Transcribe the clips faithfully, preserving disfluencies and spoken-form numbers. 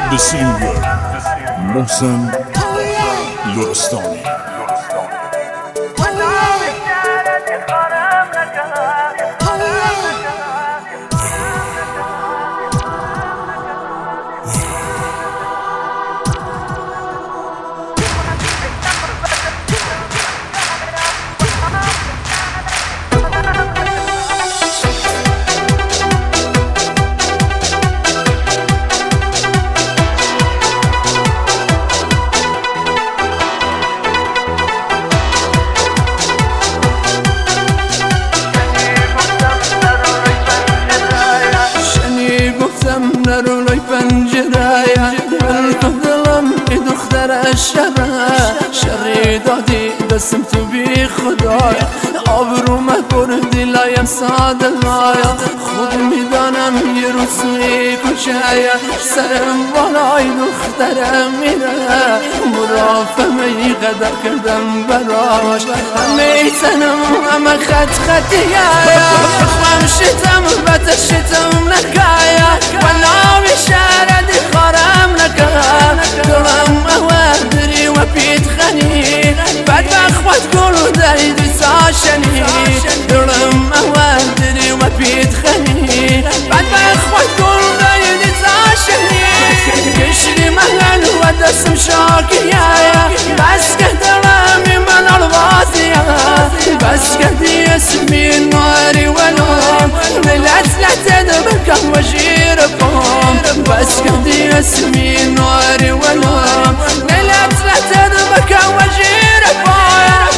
The singer محسن لرستانی. نرولای پنجره من دلم ای دختر شره شری دادی دستم تو بی خدای آبرو مکردی لایم ساده لایا خود میدانم یه روز میکشه سرم بالای دخترم میره مرافمه ای قدر کردم براش همه تنم همه خط خطیه خم شتم بطر شتم نکایا وانا بشارد خارم نکا دلم اوادری و پیت خنی بعد بخوات گلو داری دوستاشنی دلم اوادری و پیت خنی بعد بخوات گلو داری دوستاشنی کشری محل و دستم شاکیه بس که دلمی من الوازیه بس که دی اسمی ناری ولوم ملت لتد بکم و جیر بوم بس که دی اسمی ناری ولوم ملت لتد بکم و جیر بوم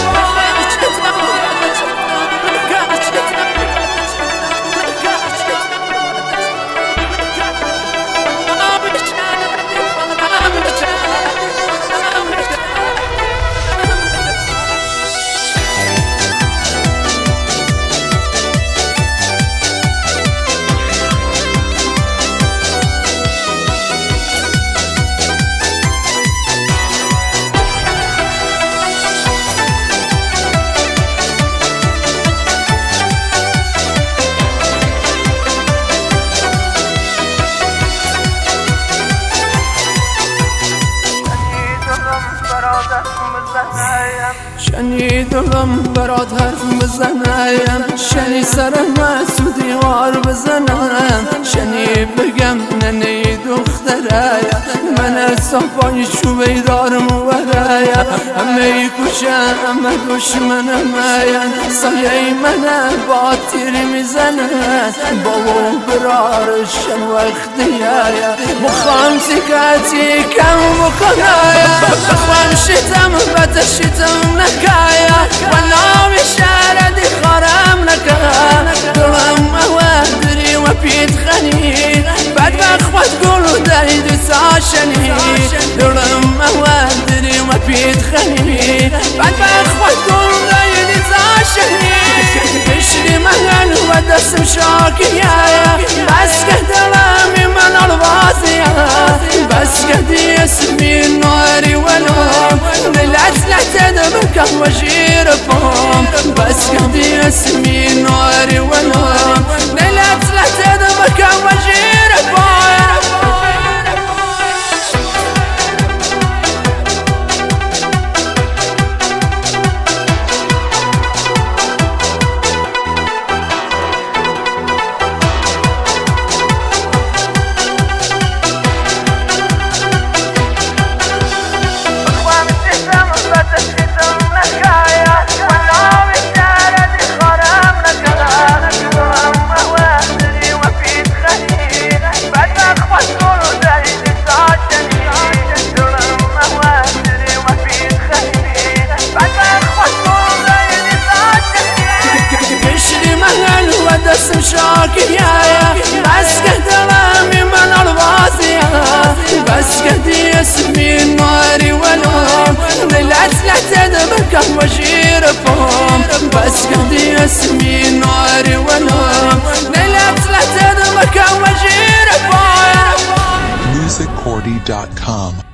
شنی دلم برات حرف بزنم شنی سرم مسو دیوار بزنم شنی بگم ننه دختره من اصلا پای شو بیدارم وره همه کشه همه دشمنم سایه من با تیر میزنه بابا برارشن وقتیه مخوام سکتی کم بکنه بخوام شتم بطر شتم نکایا وانا بشاردی خارم نکا دلم اوادری و پیت خنی بعد بخوات گلو داری دوستاشنی دلم اوادری و پیت خنی بعد بخوات گلو داری دوستاشنی کشری محل و دستم شاکیه بس که دلمی من الوازیه بس که دی اسمی ناری ولوم ملت لتد بکم و جیر بوم بس که دی اسمی ناری ولوم ملت لتد بکم و جیر بوم دستم شاکیه بس که دلمی من الوازیه بس که دی اسمی ناری ولوم ملت لتد بکم و جیر بوم بس که دی اسمی ناری ولوم ملت لتد بکم و جیر بوم music cordy dot com